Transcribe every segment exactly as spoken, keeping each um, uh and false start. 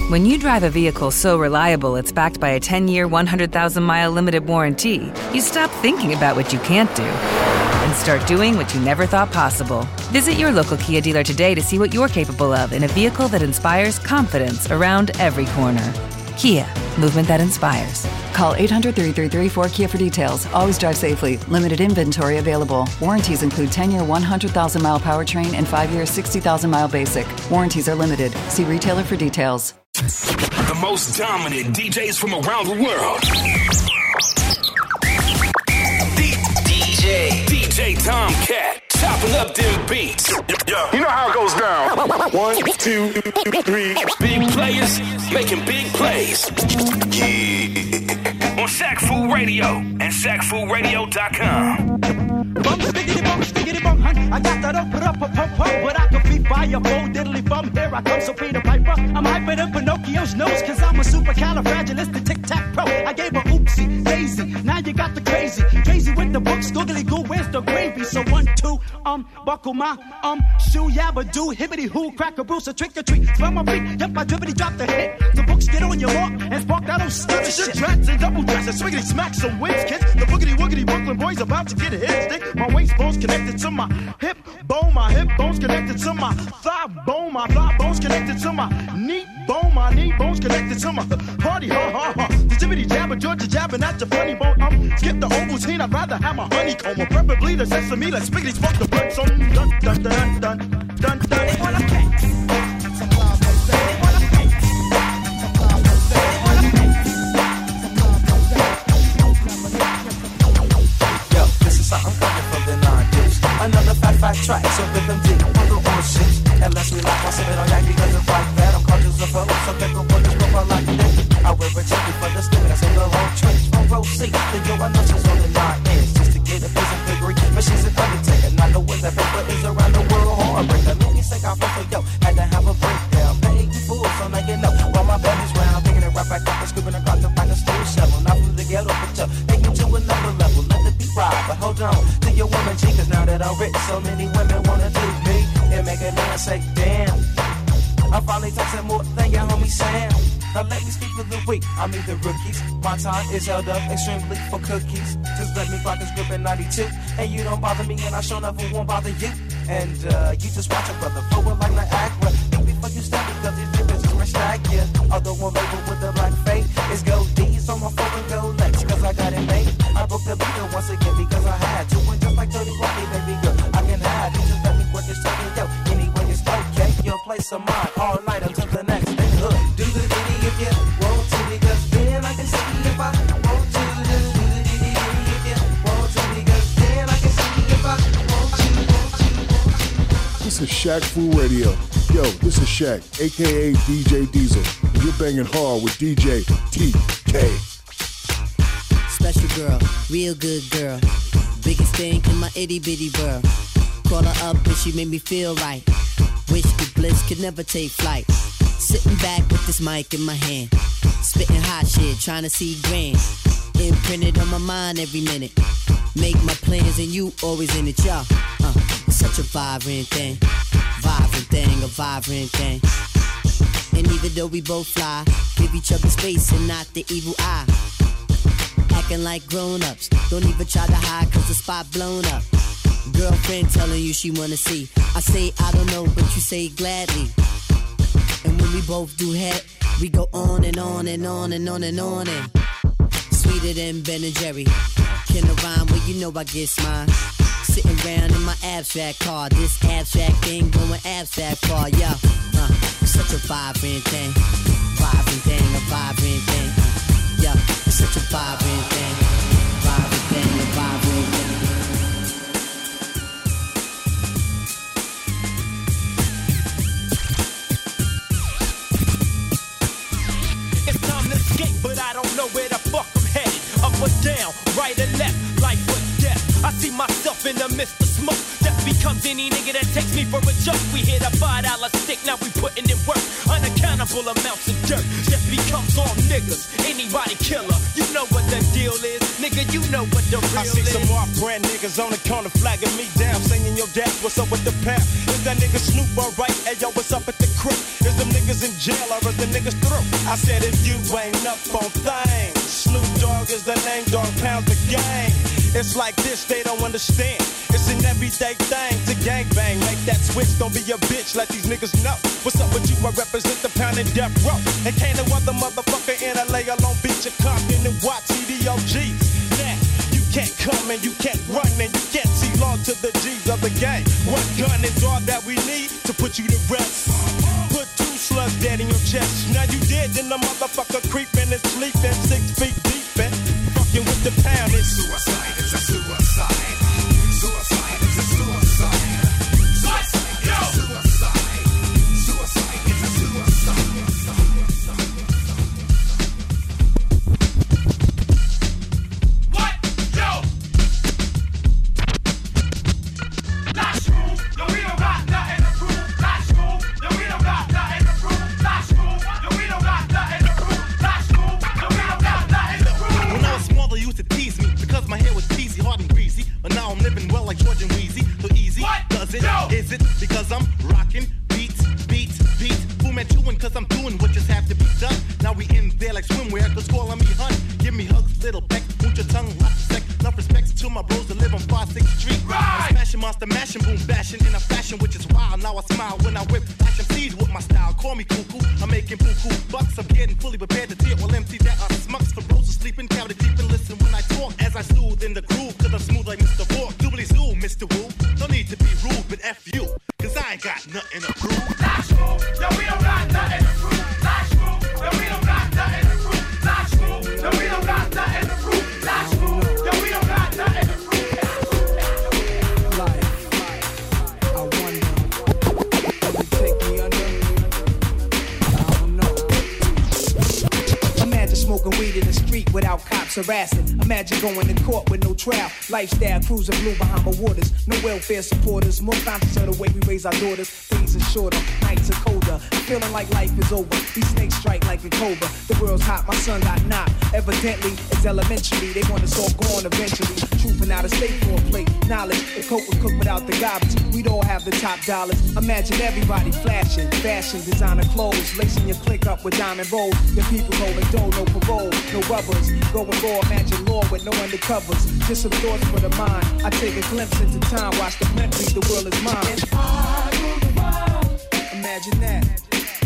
When you drive a vehicle so reliable it's backed by a ten-year, one hundred thousand mile limited warranty, you stop thinking about what you can't do and start doing what you never thought possible. Visit your local Kia dealer today to see what you're capable of in a vehicle that inspires confidence around every corner. Kia, movement that inspires. Call eight hundred, three three three, four K I A for details. Always drive safely. Limited inventory available. Warranties include ten-year, one hundred thousand mile powertrain and five-year, sixty thousand mile basic. Warranties are limited. See retailer for details. The most dominant D Js from around the world. D- DJ. D J Tomcat. Chopping up them beats. Yeah. You know how it goes down. One, two, three. Big players making big plays. Yeah. On Shaq Fu Radio and Shaq Fu Radio dot com. Bum, stiggity, bum, stiggity, bum, hun. I got that up, up, up, up, up, but I can beat by a full diddly bum. Here I come, so Peter Piper. I'm hyper than Pinocchio's nose, cause I'm a supercalifragilistic tic-tac-pro. I gave her oopsie, daisy, now you got the crazy. Crazy with the books, googly goo, where's the gravy? So one, two, um, buckle my, um, shoe, yabba do, hibbity hoo, crack a bruise, a trick or treat. Smell my feet, yep, I dribbity drop the hit. The books get on your walk, and spark that old stutter shit. Dress and double dress, and swiggity smack some wins, kids. The boogity woogity Brooklyn boys about to get a hit stick. My waist bones connected to my hip bone, my hip bones connected to my thigh bone, my thigh bones connected to my knee bone, my knee bones connected to my party, ha ha ha. The jibbity jabber, Georgia jabbing at your funny bone. Um, skip the Ovaltine, I'd rather have my honeycomb, or preferably the sesame, like spiggity smoke the bird. So dun dun dun dun dun dun dun. They wanna cake. Another fat, fat track, so rhythm deep on the ocean. And let's relax, I'll sip it on Yankee, cause it's like that. I'm cautious of foes, so pick up on this profile like that. I wear a jacket for the skin, I say the whole trench. From row seat, then yo, I know she's on the nine ends. Just to get a piece of piggery, but she's an undertaker. Not know where that paper is around the world. Heartbreaker, let me say off for yo. Had to have a breakdown, pay you fools, so now you know. While my belly's round, picking it right back up and scooping across the like a steel shovel. Not from the ghetto, but yo, take me to another level. Let the beat ride, but hold on to your woman, G, cause now that I'm rich, so many women wanna do me and make a man say, damn. I'm finally texting more than your homie Sam. Now let me speak for the week, I mean the rookies. My time is held up extremely for cookies. Just let me rock this grip in ninety-two. And you don't bother me and I sure never won't bother you. And uh, you just watch a brother flowing like Niagara. Think before you step me cause these niggas is my stack, yeah. Although one label with the black fade is gold D's on my phone and gold legs cause I got it made. I broke the beat once again because I had to. And just like thirty Rocky, baby girl, I can hide. You just let me work this talking, yo. Anyway, it's okay. Your place of mine all night until the next day. Hood. Do the ditty if you want to, because then I can see if I want to. Just do the ditty if you want to, because then I can see if I want to. Want to. This is Shaq Fu Radio. Yo, this is Shaq, aka D J Diesel. And you're banging hard with D J T K. Special girl, real good girl. Biggest thing in my itty bitty world. Call her up and she made me feel right. Wish the bliss could never take flight. Sitting back with this mic in my hand. Spitting hot shit, trying to see grand. Imprinted on my mind every minute. Make my plans and you always in it, y'all. Uh, it's such a vibrant thing. Vibrant thing, a vibrant thing. And even though we both fly, give each other space and not the evil eye. Acting like grown-ups, don't even try to hide cause the spot blown up. Girlfriend telling you she wanna see. I say I don't know, but you say gladly. And when we both do head, we go on and on and on and on and on and sweeter than Ben and Jerry. Can I rhyme? Well, you know I get mine. Sitting around in my abstract car. This abstract thing going abstract far, yeah. Uh, such a vibrant thing. Vibrant thing, a vibrant thing. Uh, yeah, it's such a vibrant thing. Vibrant thing, a vibrant thing. It's time to escape, but I don't know where the fuck I'm headed. Up or down, right or left, life or death. I see myself in the midst of smoke. Death becomes any nigga that takes me for a joke. We hit a five dollar stick, now we putting in work. Unaccountable amounts of dirt. Death becomes all niggas. Anybody killer. You know what the deal is. Nigga, you know what the real is. I see some off-brand niggas on the corner flagging me down. Saying, yo, dad, what's up with the pap? Is that nigga Snoop alright? Hey, yo, what's up at the crib? crook? Is them niggas in jail or is the niggas through? I said if you ain't up on things, Snoop Dogg is the name, dog pound the gang. It's like this, they don't understand. It's an everyday thing to gangbang. Make that switch, don't be a bitch, let these niggas know. What's up with you? I represent the pound and death row. And can't no other motherfucker in L A alone beat your Compton and watch C D O Gs. Now, you can't come and you can't run and you can't see long to the G's of the game. One gun is all that we need to put you to rest. Put two slugs dead in your chest. Now you dead, then the motherfucker creeping and sleeping six feet deep and fucking with the pound. It's suicide, it's a suicide. Suicide is a suicide. Suicide, yo! Suicide. Suicide is a suicide. What? Yo! Last room, yo, we don't got nothing to prove. Last room, yo, we don't got nothing to prove. Last room, yo, we don't got nothing to prove. Last room, yo, we don't got nothing to prove. When I was small, they used to tease me because my hair was peasy, hard and greasy. But now I'm living well like George and Wheezy. So easy, what? Does it? Yo! Is it because I'm rocking beats, beats, beats? Boom at chewing cause I'm doing what just have to be done. Now we in there like swimwear, cause calling me hun. Give me hugs, little peck, put your tongue, lots of sex. Enough respects to my bros that live on five sixth Street. Right. I'm smashing, monster, mashing, boom, bashing in a fashion which is wild. Now I smile when I whip fashion seeds with my style. Call me cuckoo, I'm making poo-poo bucks. I'm getting fully prepared to tear all empty that are smucks for bros are sleeping. Cavity deep and listen when I talk as I soothe in the groove. Cause I'm smooth like Mister Walk. Doobly zoo, Mister Woo. No need to be rude, but F you. Cause I ain't got nothing to prove. Last room, yo, we don't got nothing to prove. Last room, yo, we don't got nothing to prove. Last room, yo, we don't got nothing to prove. Last room, yo, we don't got nothing to prove. Life, I wonder, will it take me under? I don't know. Imagine smoking weed in the street without cops harassing. Imagine going to court with no trial. Lifestyle cruising blue Bahama waters. No welfare supporters. More conscious of the way we raise our daughters. Days are shorter, nights are colder. Feeling like life is over. These snakes strike like a cobra. The world's hot, my son got knocked. Evidently, it's elementary. They want us all gone eventually. Trooping out of state for a plate. Knowledge, the coke was cooked without the garbage. We'd all have the top dollars. Imagine everybody flashing. Fashion, designer clothes. Lacing your click up with diamond rolls. Your people holding dough, no parole, no rubbers. Going raw, imagine law with no undercovers. Just some thoughts for the mind. I take a glimpse into time. Watch the blimp read the world is mine. If I rule the world, imagine that.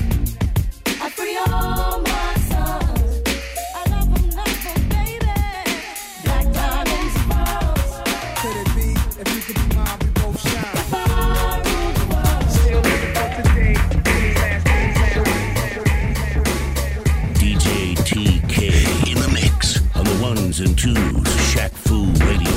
I free all my sons. I love them, love them, baby. Black diamonds, pearls. Could it be if you could be mine, we both shine? If I rule the world, still living for today. D J T K in the mix on the ones and twos. Shaq Fu Radio.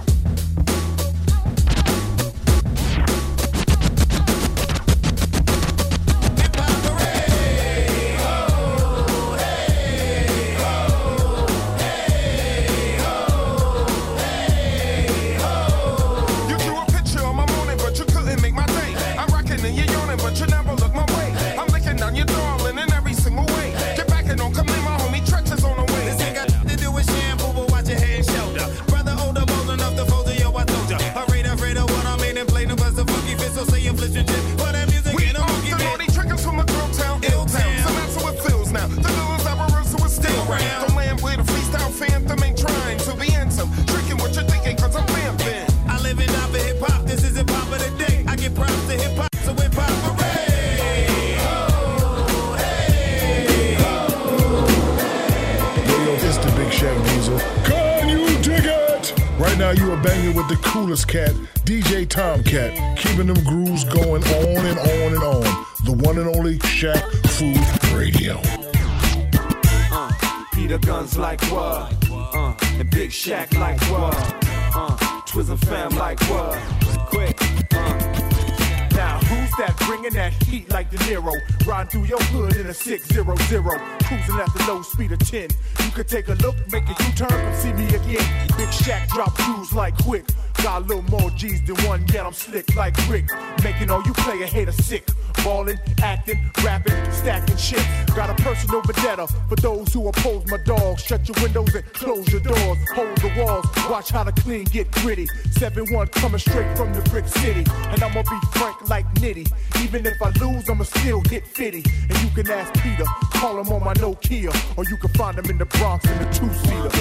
Cat, D J Tomcat, keeping them grooves going on and on and on. The one and only Shaq Fu Radio. Uh, Peter Guns like what? Uh, and Big Shaq like what? Uh, Twizzle fam like what? Quick, uh. Now who's that bringing that heat like De Niro? Riding through your hood in a six zero zero, cruising at the low speed of ten. You could take a look, make a U-turn, come see me again. Big Shaq drop shoes like quick. Got a little more G's than one, yet I'm slick like Rick. Making all you player haters sick. Ballin', acting, rapping, stacking shit. Got a personal vendetta for those who oppose my dogs. Shut your windows and close your doors. Hold the walls, watch how the clean get gritty. seven one coming straight from the brick city. And I'ma be frank like Nitty. Even if I lose, I'ma still hit fifty. And you can ask Peter, call him on my Nokia. Or you can find him in the Bronx in the two-seater.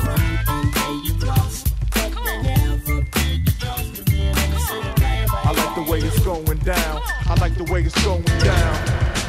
I like the way it's going down. I like the way it's going down.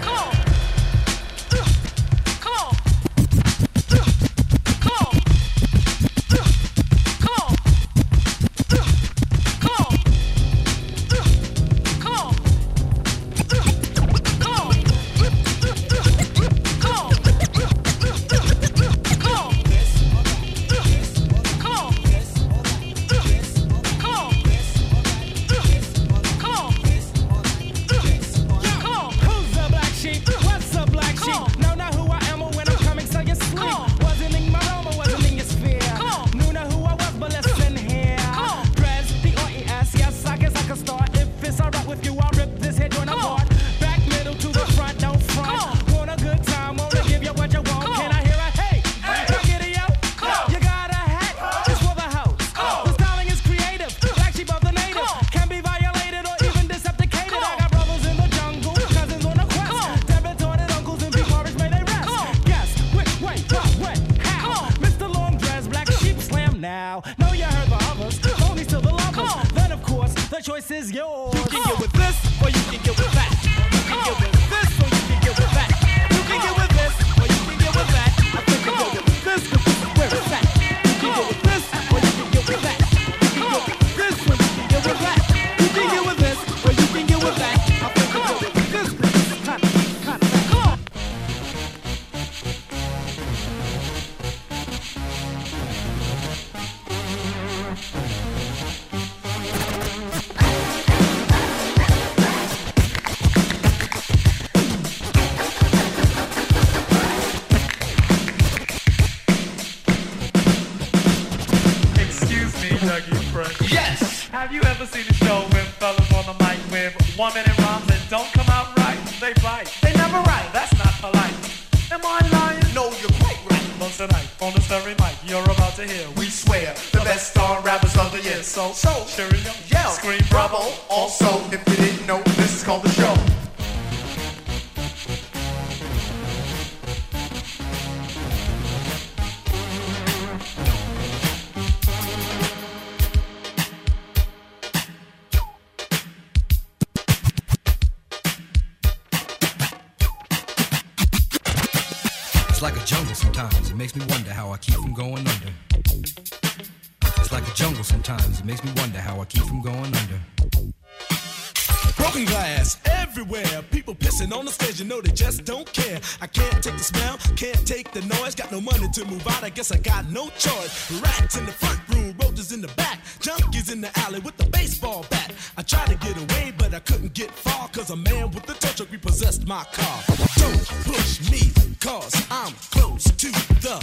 To move out, I guess I got no choice. Rats in the front room, roaches in the back, junkies in the alley with the baseball bat. I tried to get away, but I couldn't get far, cause a man with the tow truck repossessed my car. Don't push me, cause I'm close to the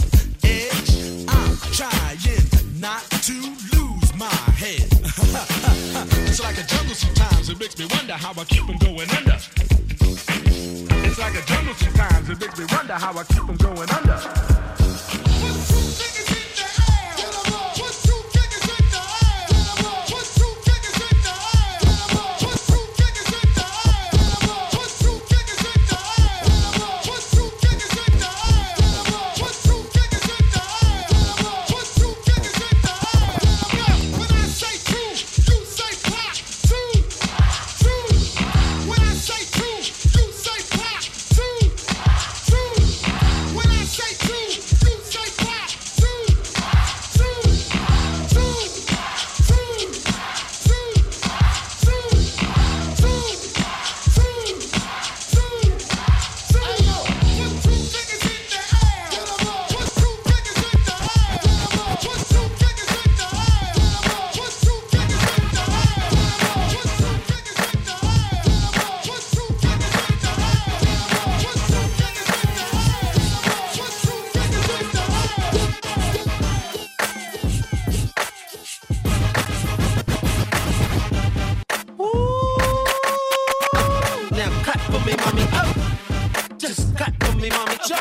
edge. I'm trying not to lose my head. It's like a jungle sometimes, it makes me wonder how I keep from going under. It's like a jungle sometimes, it makes me wonder how I keep from going under. Two.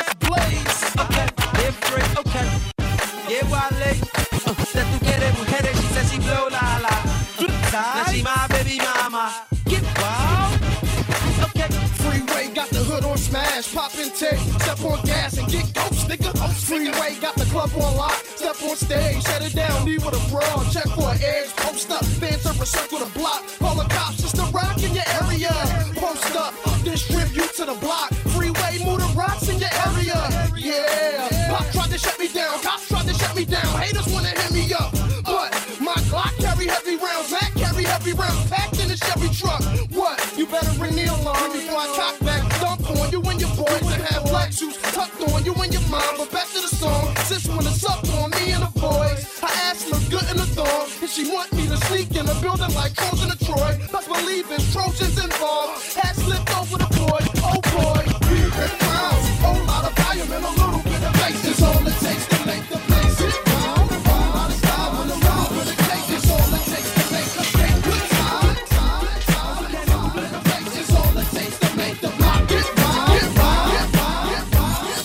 let's blaze. Okay, live free, okay. Yeah, Wale. Uh, that tú quieres mujeres, she says she blow la la. Now she my baby mama. Get wild. Okay. Freeway got the hood on smash, pop and take, step on gas and get ghost, nigga. Freeway got the club on lock, step on stage, shut it down, leave with a brawl, check for an edge, post up, fans over circle the block, call the cops, just a rock in your area. Post up, distribute to the block, freeway move the rocks in your area. Yeah, pop tried to shut me down, cops tried to shut me down, haters wanna hit me up, but my Glock carry heavy rounds, that carry heavy rounds, packed in a Chevy truck. What? You better ring the alarm before I cock back, dump on you and your boys and have black shoes tucked on you and your mom. But back to the song, sis wanna suck on me and the boys. Her ass look good in the thong, and she want me to sneak in the building like Trojan or Troy. Let's believe there's Trojans involved. Hat slipped over the boy, oh boy. We hit miles, whole lot of volume and a little bit of bass. It's all it takes to make the place hit round. A lot of style on the round with a cake. It's all it takes to make a shake. Good time, time, time, time, with a bass. It's all it takes to make the block get round, get round, get round, get round, get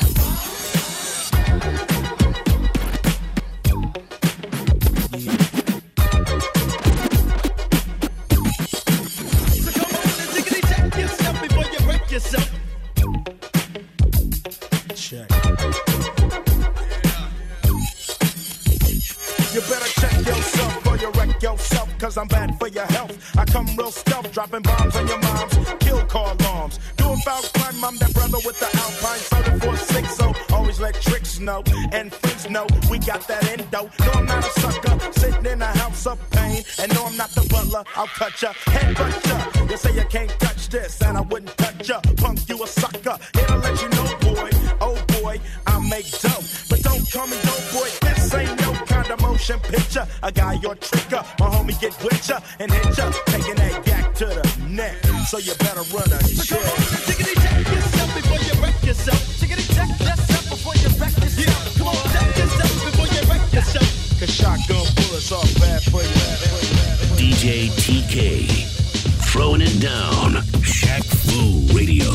So come on and diggity check yourself before you wreck yourself. Check. You better check yourself or you wreck yourself, cause I'm bad for your health. I come real stealth, dropping bombs on your moms, kill car alarms. Do about crime, I'm that brother with the Alpine seven four six, so always let tricks know and freaks know we got that endo. No, I'm not a sucker, sitting in a house of pain. And no, I'm not the butler, I'll cut ya, head butt ya. You say you can't touch this, and I wouldn't touch ya. Punk, you a sucker, here to let you know, boy. Oh boy, I make dope, but don't call me dope boy. This ain't no kind of motion picture. A guy your tricker, my homie get with ya and hit ya, taking that yak to the neck. So you better run a So check. come on and diggity check yourself before you wreck yourself. Diggity check yourself before you wreck yourself. Yeah, come on, check yourself before you wreck yourself. Cause shotgun bullets are bad for you. D J T K, throwing it down. Shaq Fu Radio.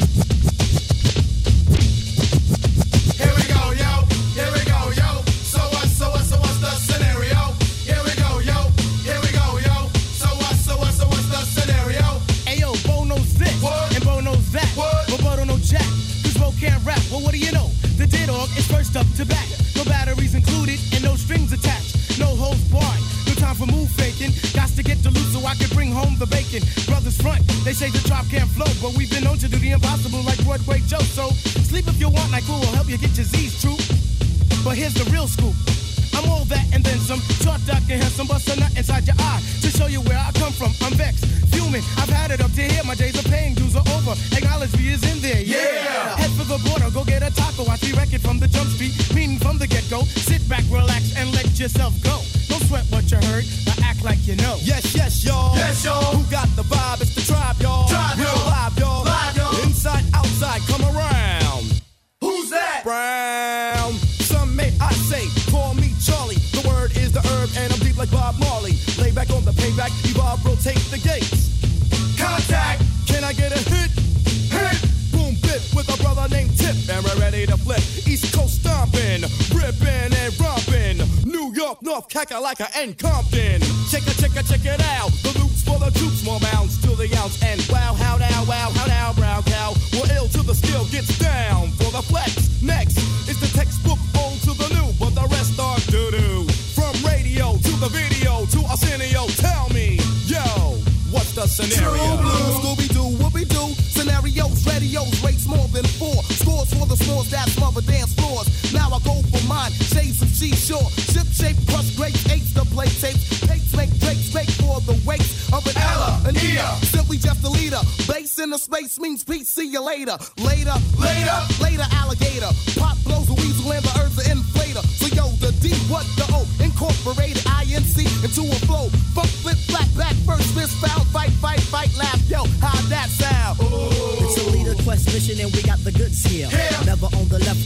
Here we go, yo. Here we go, yo. So what, so what, so what's the scenario? Here we go, yo. Here we go, yo. So what, so what, so what's the scenario? Ayo, Bo knows this, What? and Bo knows that, What? but Bo don't know jack, cause Bo can't rap. Well, what do you know? The D-Dog is first up to back. No batteries included, and no strings attached. No holds barred, no time for move faking. Got to get to loose so I can bring home the bacon. Brothers front, they say the drop can't flow, but we've been known to do the impossible like Broadway Joe. So sleep if you want, like who will help you get your Z's true. But here's the real scoop. I'm all that and then some. Short, dark, and handsome, bust a nut inside your eye to show you where I come from. I'm vexed, fuming. I've had it up to here. My days of paying dues are over. Acknowledge me is in there. Yeah. Yeah. Head for the border, go get a taco. Watch me wreck it from the jump street. Meaning from the get go. Sit back, relax, and let yourself go. Don't sweat what you heard, but act like you know. Yes, yes, y'all. Yes, y'all. Who got the vibe? It's the tribe, y'all. Tribe, Real y'all. live, y'all. Live, y'all. Inside, outside, come around. Who's that? Brown. Some may I say, call me Charlie. The word is the herb, and I'm deep like Bob Marley. Lay back on the payback, evolve, rotate the gates. Contact. Can I get a hit? Hit. Boom, bit with a brother named Tip, and we're ready to flip. East Coast stomping, ripping and romping. New York, North Kakalaka, and Compton. Check it, check it, check it out. The loops for the troops, more bounds to the ounce. And wow, how now, wow, how now, brown cow. We're ill till the skill gets down for the flex. Next is the textbook old to the new, but the rest are doo-doo. From radio to the video to Arsenio, tell me, yo, what's the scenario? True blue, Scooby-Doo, whoopie-doo. Scenarios, radios, rates more than four. Scores for the scores that smother dance floors. Now I go for mine, shades of seashore. Ship shape, crush grapes, apes to play tapes. Tapes make drakes, make for the weights of an Ella, an Ea. Simply just a leader. Base in the space means peace, see you later. Later, later, later alligator. Pop blows a weasel and the earth's an inflator. So yo, the D, what the O? Incorporated I N C into a flow. Funk, flip, flat, back, first, fist, foul, fight, fight, fight, laugh. Yo, how'd that sound? It's a leader quest mission and we got the goods here. Yeah. Never on the left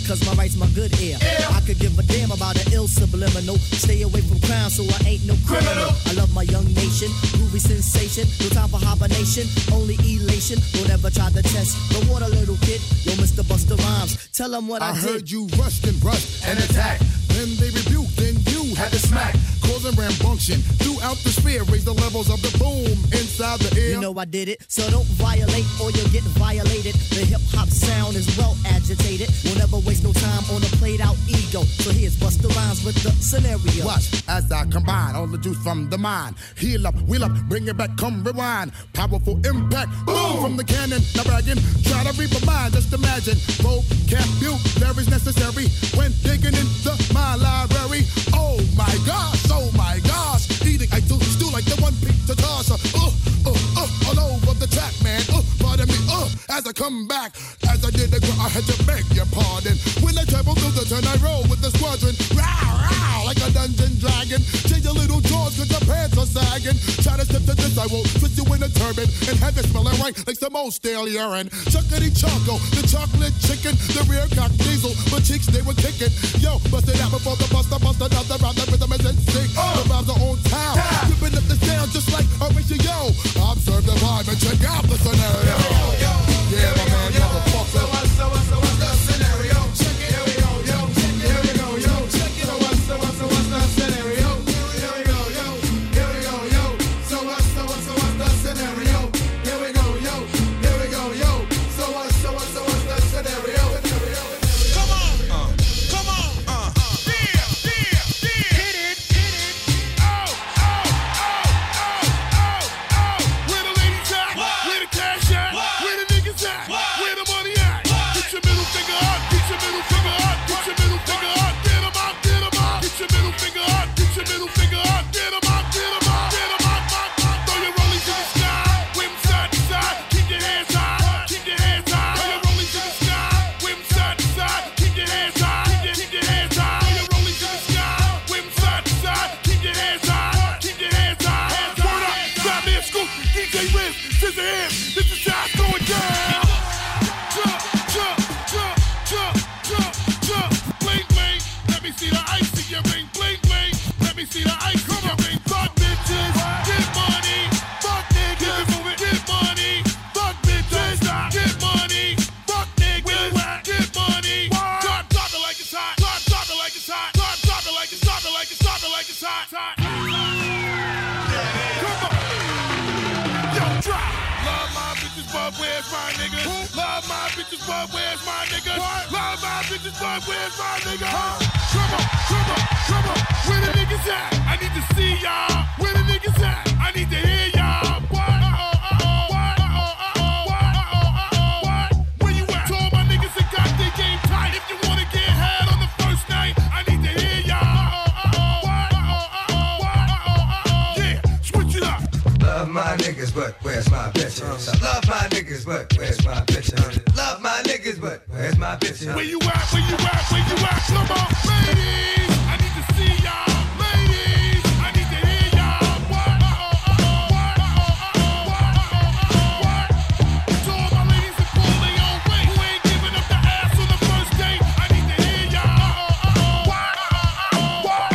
cause my right's my good ear. I could give a damn about an ill subliminal. Stay away from crime so I ain't no criminal. I love my young nation, groovy sensation. No time for hibernation, only elation. Don't ever try to test the water, little kid. Yo, Mister Busta Rhymes, tell them what I, I did. heard you rushed and rushed and attacked. Then they rebuked, then you had to smack. Causing rambunction throughout the sphere. Raise the levels of the boom inside the air. You know I did it, so don't violate or you'll get violated. The hip-hop sound is well agitated. We'll never waste no time on a played-out ego. So here's Busta Rhymes with the scenario. Watch as I combine all the juice from the mind. Heal up, wheel up, bring it back, come rewind. Powerful impact, boom from the cannon. Now bragging, try to read my mind. Just imagine, vocabulary's necessary when digging into my library. Oh my gosh, oh my gosh. Eating, I do stew like the one pizza toss. Uh, uh, uh, all over the track, man. Uh, pardon me, uh, as I come back. As I did the girl, I had to beg your pardon. When I travel through the turn, I roll with the squadron. Row, row, like a dungeon dragon. Change your little jaws cause your pants are sagging. Try to step to this, I will twist you in a turban. And have it smelling right like some old stale urine. Chuckity choco, the chocolate chicken. The rear cock diesel, my cheeks they were kicking. Yo, bust it out before the buster, bust another round. The rhythm is in sync. The rhymes are on town. Ripping up the sound just like a ratio. Observe the vibe and check out the scenario. Yeah, my man, motherfucker. So what's, so what's, so what's the scenario? Check it, here we go, yo. Check it, here we go, yo. Check it, so what's, so what's, so what's the scenario? Here we go, yo. Here we go, yo. So what's, so what's, so what's the scenario? Here we go, yo. Here we go, yo. So what's, so what's, so what's the scenario? Come on, uh, come on, uh, uh, yeah, yeah, yeah. Hit it, hit it. Oh, oh, oh, oh, oh, oh. Where the ladies at? Where the cash at? Where the niggas at? Where the money at? Get your middle finger up. Get your middle finger up. Get your middle finger up. Get 'em up. Get 'em up. Get your middle finger up. Get your middle finger up. Get 'em up. Get 'em up. Get 'em up. up, up. Throw your rollies in the sky. Wave 'em side to side. Keep your hands high. Keep your hands high. Throw your rollies in the sky. Wave 'em side to side. Keep your hands high. Keep your, keep your hands high. Throw your rollies in the sky. Wave 'em side to side. Keep your hands high. Keep your hands high. Hands high. Word up. Batman Scoop. D J Riz. Scissor hands. This is how it's going down. Jump, jump, jump, jump, jump, jump. Bling, bling. Let me see the ice in your ring. Bling, bling. Let me see the ice in your ring. Fuck bitches. Get money. Fuck niggas. Get money. Fuck bitches. Get money. Fuck niggas. Get money. Drop, drop it like it's hot. Drop, drop it like it's hot. Drop, drop it like it's, drop it like it's, drop it like it's hot. Come on. Yo, drop. Love my bitches, but where's my nigga? Love my bitches, but where's my nigga? Love my bitches, but where's my nigga? Come on, come on, come on. Where the niggas at? I need to see y'all. Where the niggas at? I need to hear y'all. What? Uh-oh, uh-oh. What? Uh-oh, uh-oh. What? Uh-oh, uh-oh. What? Where you at? To all my niggas that got their game tight. If you wanna get had on the first night, I need to hear y'all. Uh-oh, uh-oh. What? Uh-oh, uh-oh. What? Uh-oh, uh-oh. Yeah, switch it up. Love my niggas, but where's my bitches? I love my niggas, but where's my bitches? Love my niggas, but where's my bitches? Where you at? Where you at? Where you at? Come on, ladies. I need to see y'all. Ladies, I need to hear y'all. What? Uh-oh, uh-oh. What? Uh-oh, uh-oh. What? Uh-oh, uh-oh. What? To all my ladies that pull their own weight, who ain't giving up the ass on the first date, I need to hear y'all. Uh-oh, uh-oh. What? Uh-oh, uh-oh. What?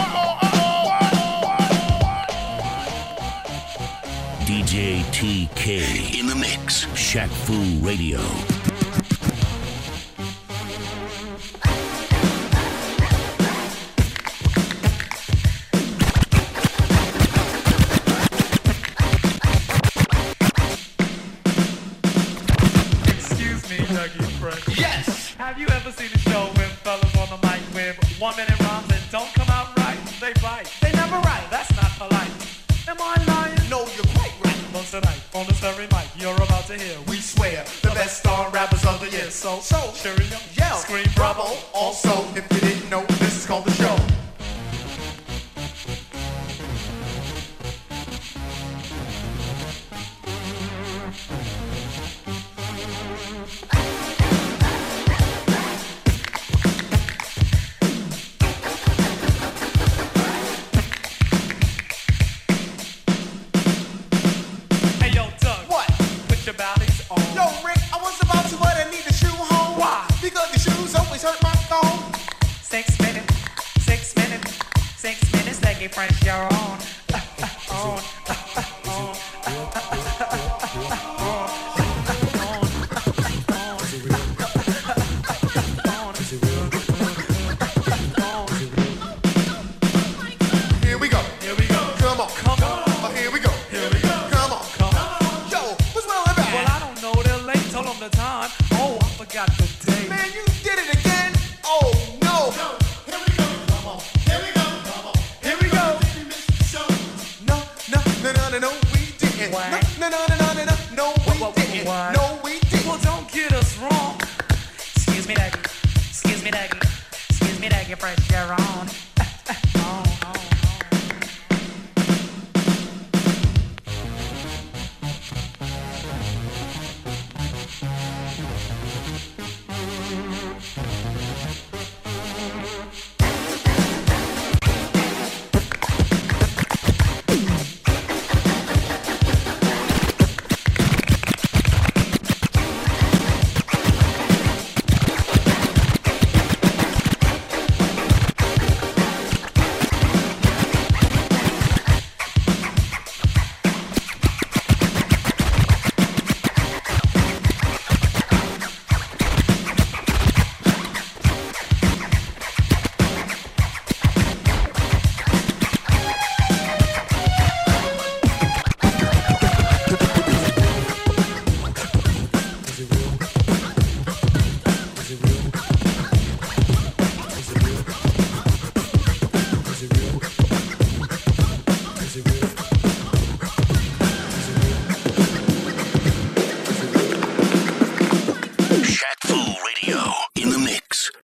Uh-oh, uh-oh. D J T K in the mix. Shaq Fu Radio. Yes! Have you ever seen a show with fellas on the mic with one minute rhymes and don't come out right? They bite. They never write. That's not polite. Am I lying? No, you're quite right. Well, tonight, on the Stereo mic, you're about to hear, we swear, the best star rappers of the year. So, so, cheerio, yell, scream, bravo. Also, if you didn't know, this is called the show. Yo, Rick, I was about to, but I need the shoe home. Why? Because the shoes always always hurt my phone. Six minutes, six minutes, six minutes, they get fresh, you're on. Uh, uh, on, uh, uh, on, uh, uh, uh, on. Here we go. Here we go. Come on. Come on. Oh, here we go. Here we go. Come on. Come on. Yo, what's wrong with that? Well, I don't know, they're late, tell them the time. Oh, I forgot the date. Man, you did it again? Oh, no. No. Here we go. Come on. Here we go. Come on. Here we go. No, no, no, no, no, no, we didn't. What? No, no, no, no, no, no, no, we What, what, didn't. what? No, we didn't. Well, don't get us wrong. Excuse me, Daggy. Excuse me, Daggy. Excuse me, Daggy, fresh, you're on.